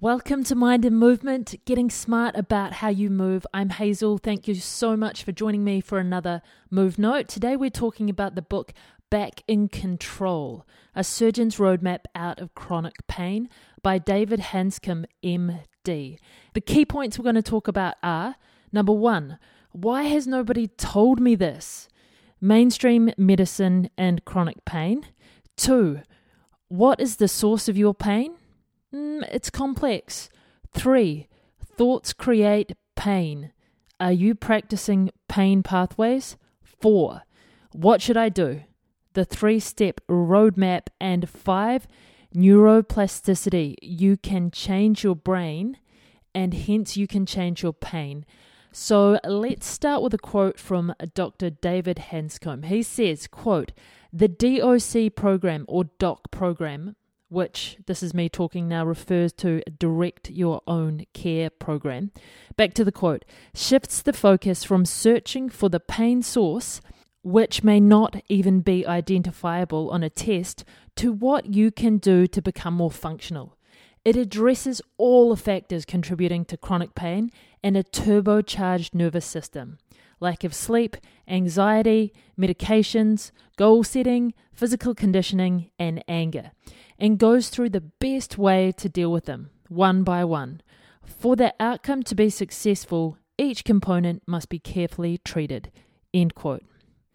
Welcome to Mind and Movement, getting smart about how you move. I'm Hazel. Thank you so much for joining me for another Move Note. Today we're talking about the book Back in Control, A Surgeon's Roadmap Out of Chronic Pain by David Hanscom, MD. The key points we're going to talk about are, number one, why has nobody told me this? Mainstream medicine and chronic pain. 2, what is the source of your pain? It's complex. 3, thoughts create pain. Are you practicing pain pathways? 4, what should I do? The 3-step roadmap. And 5, neuroplasticity. You can change your brain and hence you can change your pain. So let's start with a quote from Dr. David Hanscom. He says, quote, the DOC program or DOC program, which, this is me talking now, refers to Direct Your Own Care program. Back to the quote, shifts the focus from searching for the pain source, which may not even be identifiable on a test, to what you can do to become more functional. It addresses all the factors contributing to chronic pain and a turbocharged nervous system. Lack of sleep, anxiety, medications, goal setting, physical conditioning, and anger, and goes through the best way to deal with them, one by one. For the outcome to be successful, each component must be carefully treated. End quote.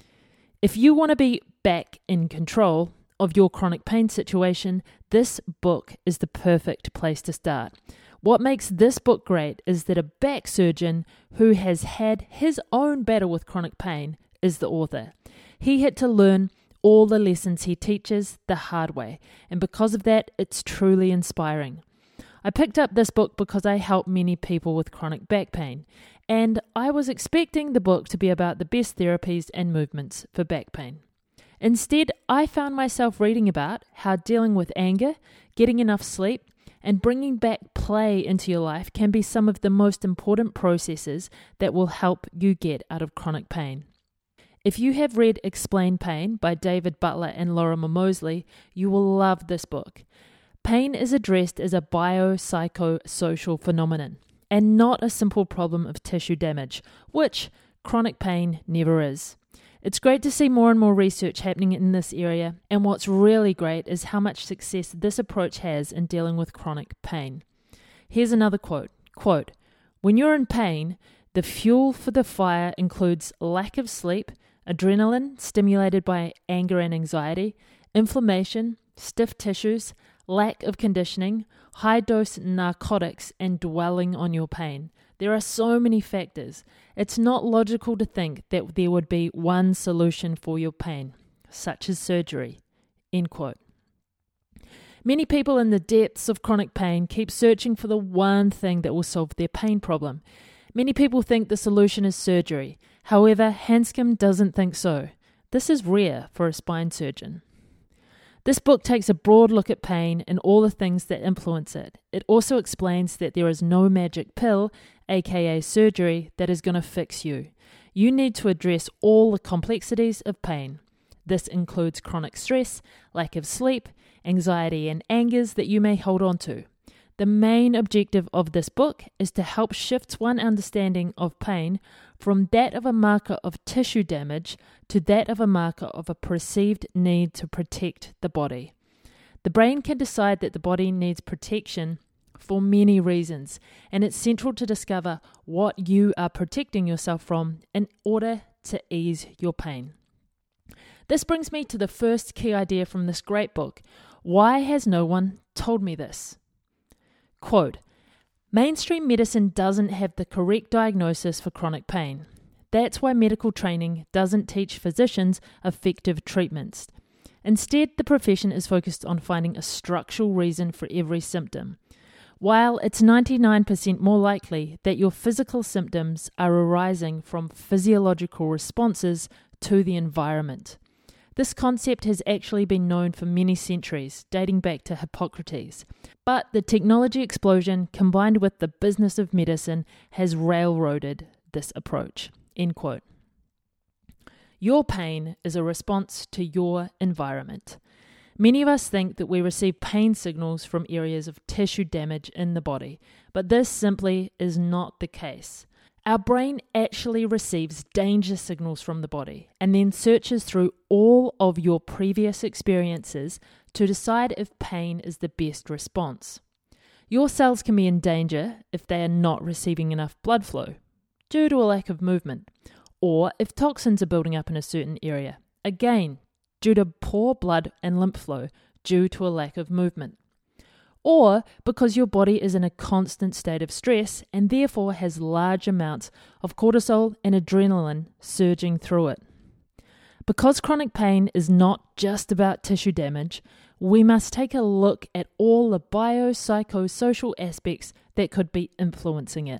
If you want to be back in control of your chronic pain situation, this book is the perfect place to start. What makes this book great is that a back surgeon who has had his own battle with chronic pain is the author. He had to learn all the lessons he teaches the hard way, and because of that, it's truly inspiring. I picked up this book because I help many people with chronic back pain, and I was expecting the book to be about the best therapies and movements for back pain. Instead, I found myself reading about how dealing with anger, getting enough sleep, and bringing back play into your life can be some of the most important processes that will help you get out of chronic pain. If you have read Explain Pain by David Butler and Lorimer Moseley, you will love this book. Pain is addressed as a biopsychosocial phenomenon and not a simple problem of tissue damage, which chronic pain never is. It's great to see more and more research happening in this area, and what's really great is how much success this approach has in dealing with chronic pain. Here's another quote. Quote, when you're in pain, the fuel for the fire includes lack of sleep, adrenaline stimulated by anger and anxiety, inflammation, stiff tissues, lack of conditioning, high-dose narcotics, and dwelling on your pain. There are so many factors. It's not logical to think that there would be one solution for your pain, such as surgery. End quote. Many people in the depths of chronic pain keep searching for the one thing that will solve their pain problem. Many people think the solution is surgery. However, Hanscom doesn't think so. This is rare for a spine surgeon. This book takes a broad look at pain and all the things that influence it. It also explains that there is no magic pill, aka surgery, that is going to fix you. You need to address all the complexities of pain. This includes chronic stress, lack of sleep, anxiety, and angers that you may hold on to. The main objective of this book is to help shift one understanding of pain from that of a marker of tissue damage to that of a marker of a perceived need to protect the body. The brain can decide that the body needs protection for many reasons, and it's central to discover what you are protecting yourself from in order to ease your pain. This brings me to the first key idea from this great book. Why has no one told me this? Quote, mainstream medicine doesn't have the correct diagnosis for chronic pain. That's why medical training doesn't teach physicians effective treatments. Instead, the profession is focused on finding a structural reason for every symptom. While it's 99% more likely that your physical symptoms are arising from physiological responses to the environment. This concept has actually been known for many centuries, dating back to Hippocrates. But the technology explosion, combined with the business of medicine, has railroaded this approach. End quote. Your pain is a response to your environment. Many of us think that we receive pain signals from areas of tissue damage in the body, but this simply is not the case. Our brain actually receives danger signals from the body and then searches through all of your previous experiences to decide if pain is the best response. Your cells can be in danger if they are not receiving enough blood flow due to a lack of movement, or if toxins are building up in a certain area, again, due to poor blood and lymph flow due to a lack of movement, or because your body is in a constant state of stress and therefore has large amounts of cortisol and adrenaline surging through it. Because chronic pain is not just about tissue damage, we must take a look at all the biopsychosocial aspects that could be influencing it.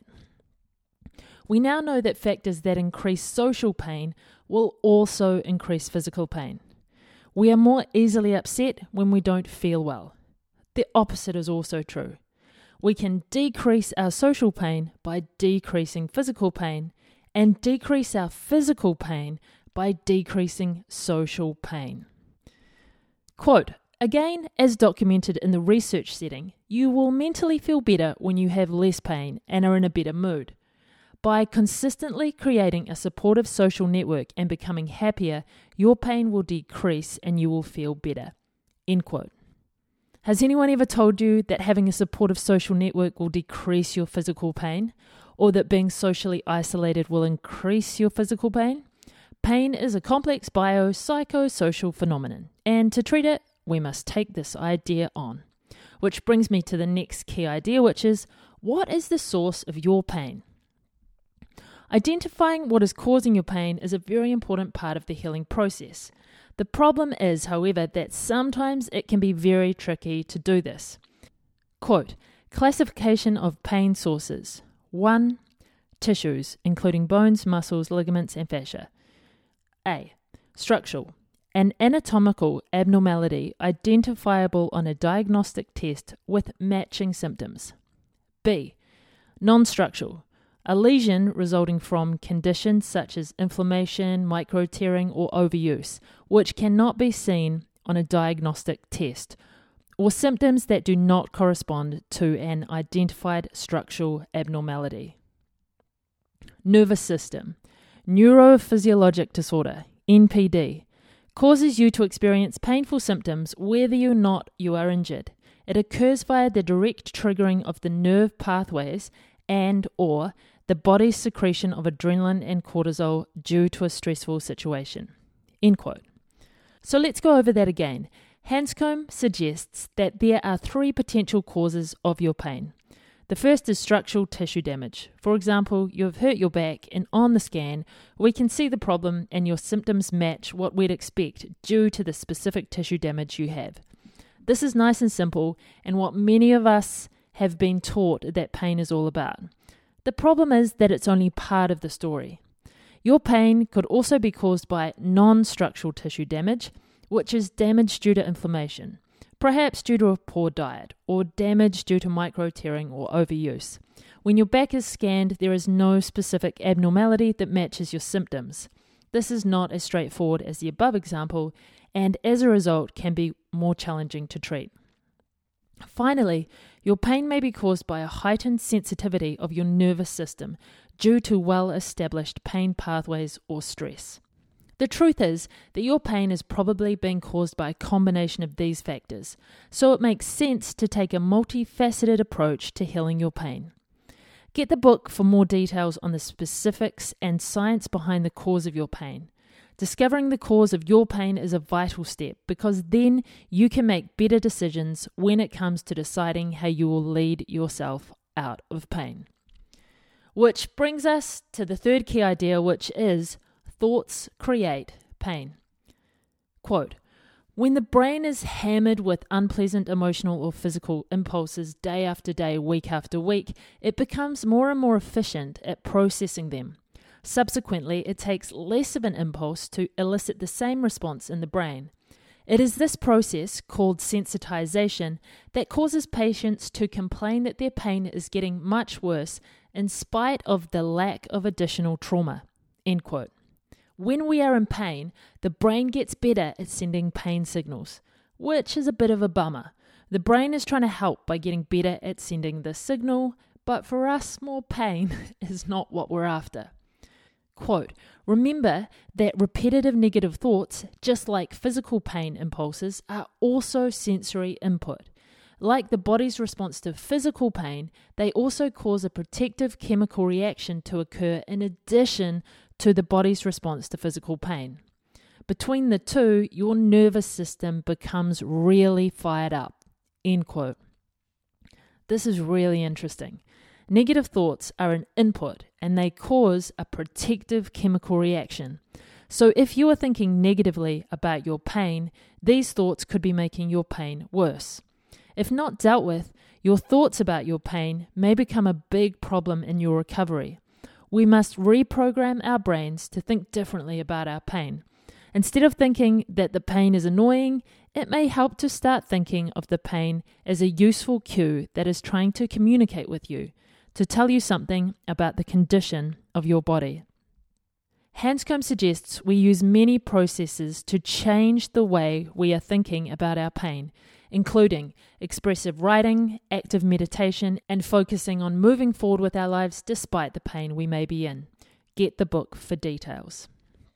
We now know that factors that increase social pain will also increase physical pain. We are more easily upset when we don't feel well. The opposite is also true. We can decrease our social pain by decreasing physical pain, and decrease our physical pain by decreasing social pain. Quote, again, as documented in the research setting, you will mentally feel better when you have less pain and are in a better mood. By consistently creating a supportive social network and becoming happier, your pain will decrease and you will feel better. End quote. Has anyone ever told you that having a supportive social network will decrease your physical pain, or that being socially isolated will increase your physical pain? Pain is a complex biopsychosocial phenomenon, and to treat it, we must take this idea on. Which brings me to the next key idea, which is, what is the source of your pain? Identifying what is causing your pain is a very important part of the healing process. The problem is, however, that sometimes it can be very tricky to do this. Quote, classification of pain sources. 1. Tissues, including bones, muscles, ligaments, and fascia. A. Structural. An anatomical abnormality identifiable on a diagnostic test with matching symptoms. B. Non-structural. A lesion resulting from conditions such as inflammation, micro-tearing, or overuse, which cannot be seen on a diagnostic test, or symptoms that do not correspond to an identified structural abnormality. Nervous system. Neurophysiologic disorder, NPD, causes you to experience painful symptoms whether or not you are injured. It occurs via the direct triggering of the nerve pathways and or the body's secretion of adrenaline and cortisol due to a stressful situation. End quote. So let's go over that again. Hanscom suggests that there are 3 potential causes of your pain. The first is structural tissue damage. For example, you've hurt your back and on the scan, we can see the problem and your symptoms match what we'd expect due to the specific tissue damage you have. This is nice and simple and what many of us have been taught that pain is all about. The problem is that it's only part of the story. Your pain could also be caused by non-structural tissue damage, which is damage due to inflammation, perhaps due to a poor diet, or damage due to micro-tearing or overuse. When your back is scanned, there is no specific abnormality that matches your symptoms. This is not as straightforward as the above example, and as a result can be more challenging to treat. Finally, your pain may be caused by a heightened sensitivity of your nervous system due to well-established pain pathways or stress. The truth is that your pain is probably being caused by a combination of these factors, so it makes sense to take a multifaceted approach to healing your pain. Get the book for more details on the specifics and science behind the cause of your pain. Discovering the cause of your pain is a vital step because then you can make better decisions when it comes to deciding how you will lead yourself out of pain. Which brings us to the third key idea, which is thoughts create pain. Quote, when the brain is hammered with unpleasant emotional or physical impulses day after day, week after week, it becomes more and more efficient at processing them. Subsequently, it takes less of an impulse to elicit the same response in the brain. It is this process, called sensitization, that causes patients to complain that their pain is getting much worse in spite of the lack of additional trauma. End quote. When we are in pain, the brain gets better at sending pain signals. which is a bit of a bummer. The brain is trying to help by getting better at sending this signal, but for us, more pain is not what we're after. Quote, remember that repetitive negative thoughts, just like physical pain impulses, are also sensory input. Like the body's response to physical pain, they also cause a protective chemical reaction to occur in addition to the body's response to physical pain. Between the two, your nervous system becomes really fired up. End quote. This is really interesting. Negative thoughts are an input and they cause a protective chemical reaction. So if you are thinking negatively about your pain, these thoughts could be making your pain worse. If not dealt with, your thoughts about your pain may become a big problem in your recovery. We must reprogram our brains to think differently about our pain. Instead of thinking that the pain is annoying, it may help to start thinking of the pain as a useful cue that is trying to communicate with you, to tell you something about the condition of your body. Hanscom suggests we use many processes to change the way we are thinking about our pain, including expressive writing, active meditation, and focusing on moving forward with our lives despite the pain we may be in. Get the book for details.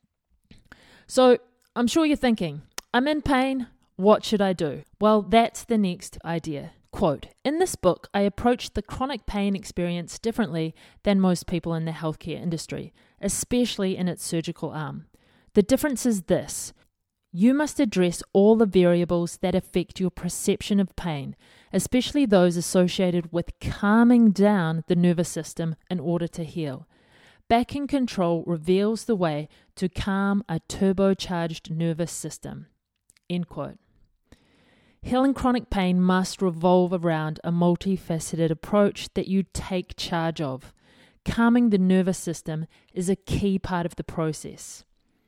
So, I'm sure you're thinking, I'm in pain, what should I do? Well, that's the next idea. Quote, in this book, I approach the chronic pain experience differently than most people in the healthcare industry, especially in its surgical arm. The difference is this. You must address all the variables that affect your perception of pain, especially those associated with calming down the nervous system in order to heal. Back in Control reveals the way to calm a turbocharged nervous system. End quote. Healing chronic pain must revolve around a multifaceted approach that you take charge of. Calming the nervous system is a key part of the process.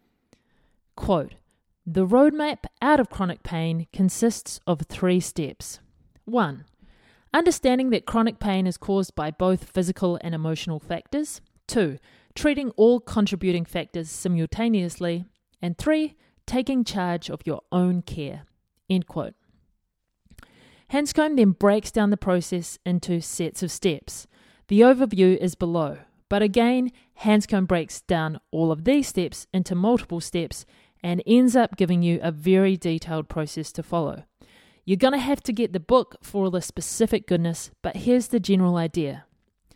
Quote, the roadmap out of chronic pain consists of 3 steps. 1. Understanding that chronic pain is caused by both physical and emotional factors. 2. Treating all contributing factors simultaneously. And 3. Taking charge of your own care. End quote. Hanscom then breaks down the process into sets of steps. The overview is below, but again, Hanscom breaks down all of these steps into multiple steps and ends up giving you a very detailed process to follow. You're going to have to get the book for all the specific goodness, but here's the general idea.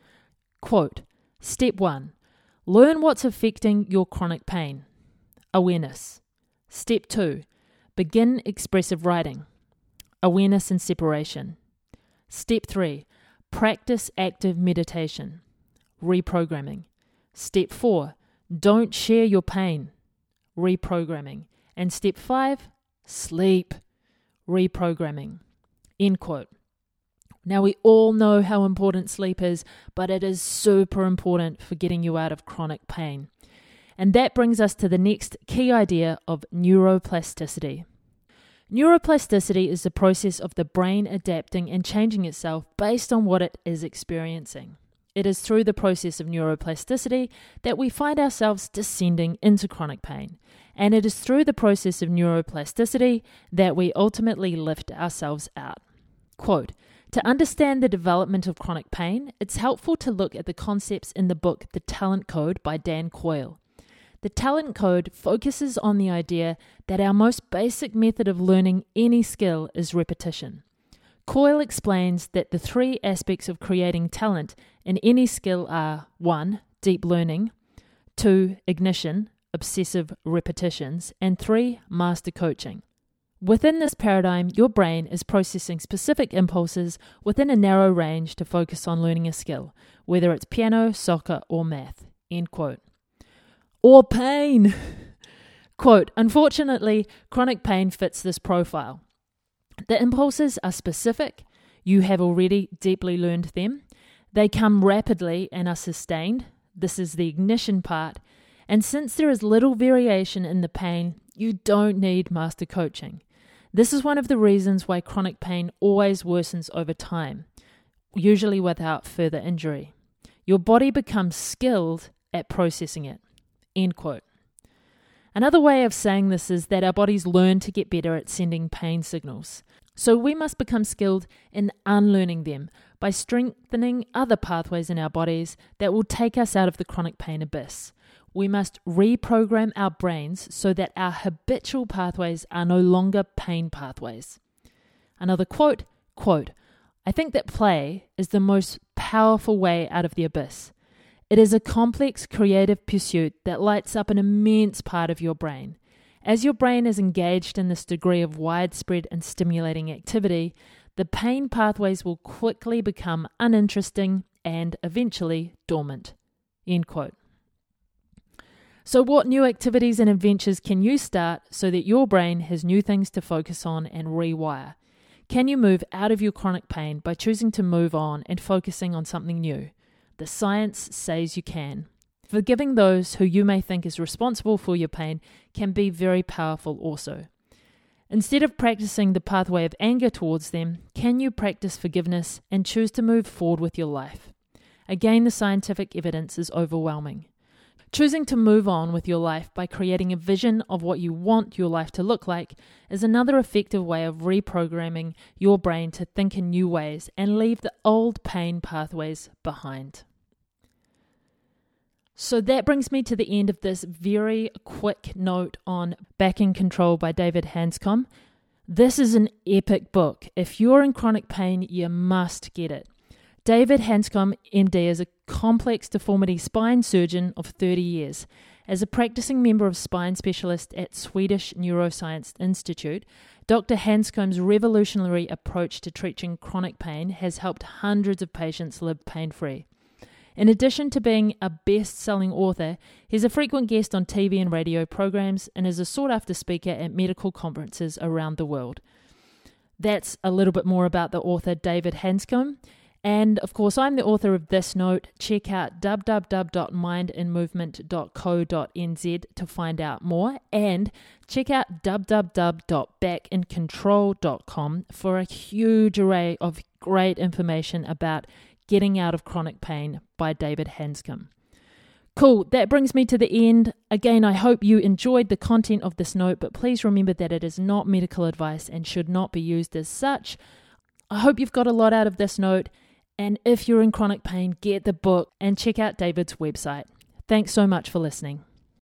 Quote, Step 1. Learn what's affecting your chronic pain. Awareness. Step 2. Begin expressive writing. Awareness and separation. Step 3. Practice active meditation. Reprogramming. Step 4. Don't share your pain. Reprogramming. And step 5. Sleep. Reprogramming. End quote. Now, we all know how important sleep is, but it is super important for getting you out of chronic pain. And that brings us to the next key idea of neuroplasticity. Neuroplasticity is the process of the brain adapting and changing itself based on what it is experiencing. It is through the process of neuroplasticity that we find ourselves descending into chronic pain. And it is through the process of neuroplasticity that we ultimately lift ourselves out. Quote, to understand the development of chronic pain, it's helpful to look at the concepts in the book The Talent Code by Dan Coyle. The Talent Code focuses on the idea that our most basic method of learning any skill is repetition. Coyle explains that the 3 aspects of creating talent in any skill are 1. Deep learning, 2. Ignition, obsessive repetitions, and 3. Master coaching. Within this paradigm, your brain is processing specific impulses within a narrow range to focus on learning a skill, whether it's piano, soccer, or math. End quote. Or pain. Quote, unfortunately, chronic pain fits this profile. The impulses are specific. You have already deeply learned them. They come rapidly and are sustained. This is the ignition part. And since there is little variation in the pain, you don't need master coaching. This is one of the reasons why chronic pain always worsens over time, usually without further injury. Your body becomes skilled at processing it. End quote. Another way of saying this is that our bodies learn to get better at sending pain signals. So we must become skilled in unlearning them by strengthening other pathways in our bodies that will take us out of the chronic pain abyss. We must reprogram our brains so that our habitual pathways are no longer pain pathways. Another quote, I think that play is the most powerful way out of the abyss. It is a complex creative pursuit that lights up an immense part of your brain. As your brain is engaged in this degree of widespread and stimulating activity, the pain pathways will quickly become uninteresting and eventually dormant. End quote. So what new activities and adventures can you start so that your brain has new things to focus on and rewire? Can you move out of your chronic pain by choosing to move on and focusing on something new? The science says you can. Forgiving those who you may think is responsible for your pain can be very powerful also. Instead of practicing the pathway of anger towards them, can you practice forgiveness and choose to move forward with your life? Again, the scientific evidence is overwhelming. Choosing to move on with your life by creating a vision of what you want your life to look like is another effective way of reprogramming your brain to think in new ways and leave the old pain pathways behind. So that brings me to the end of this very quick note on Back in Control by David Hanscom. This is an epic book. If you're in chronic pain, you must get it. David Hanscom, MD, is a complex deformity spine surgeon of 30 years. As a practicing member of spine specialist at Swedish Neuroscience Institute, Dr. Hanscom's revolutionary approach to treating chronic pain has helped hundreds of patients live pain-free. In addition to being a best-selling author, he's a frequent guest on TV and radio programs and is a sought-after speaker at medical conferences around the world. That's a little bit more about the author David Hanscom. And of course, I'm the author of this note. Check out www.mindandmovement.co.nz to find out more, and check out www.backincontrol.com for a huge array of great information about Getting Out of Chronic Pain by David Hanscom. Cool, that brings me to the end. Again, I hope you enjoyed the content of this note, but please remember that it is not medical advice and should not be used as such. I hope you've got a lot out of this note, and if you're in chronic pain, get the book and check out David's website. Thanks so much for listening.